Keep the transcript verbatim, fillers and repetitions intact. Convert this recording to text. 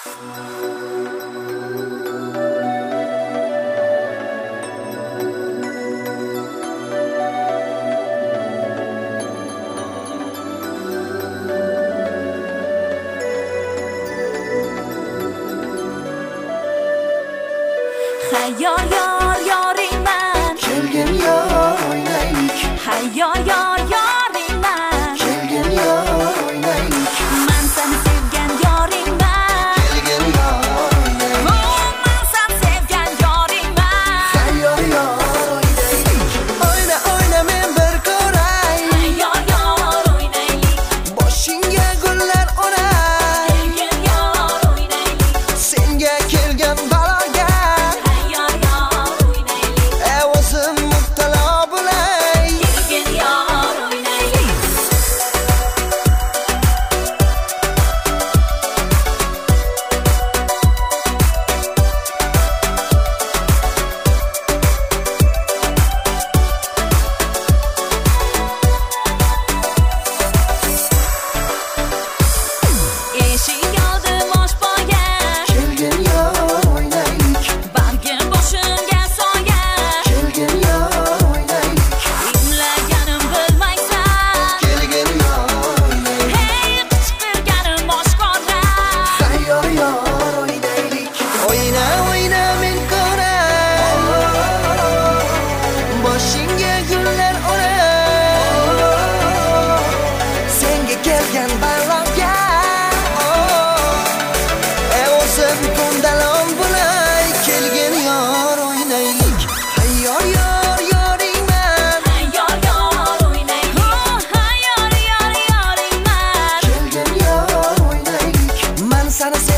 Hayyor yor yoringman, kelgin yor o'ynaylik. hayyor yor yoringman, Kelgin yor o'ynaylik. man seni sevgan yoringman, Kelgin yor o'ynaylik. oh man seni sevgan yoringman, Hayyor yor o'ynaylik. O'yna o'yna men bir ko'ray. hayyor yor o'ynaylik, Boshingga gullar o'ray. kelgin yor o'ynaylik, Senga kelgan baloga hayyor yor o'ynaylik, ey o'zim mubtalo bo'lay. kelgin yor o'ynaylik. Eshik oldi boshboga, Kelgin yor o'ynaylik. bag'rim boshimga soya, Kelgin yor o'ynaylik. imlaganim bilmaysan, Kelgin yor o'ynaylik. hey qichqirganim oshkora, Hayyor yor o'ynaylik. O'yna o'yna men ko'ray. Boshingga gullar o'ray. Senga kelgan baloga ey o'zim ko'ndalon bo'lay. Kelgin yor o'ynaylik. Hayyor yor yoringman. hayyor yor o'ynaylik, oh hayyor yor yoringman, Kelgin yor o'ynaylik. Man seni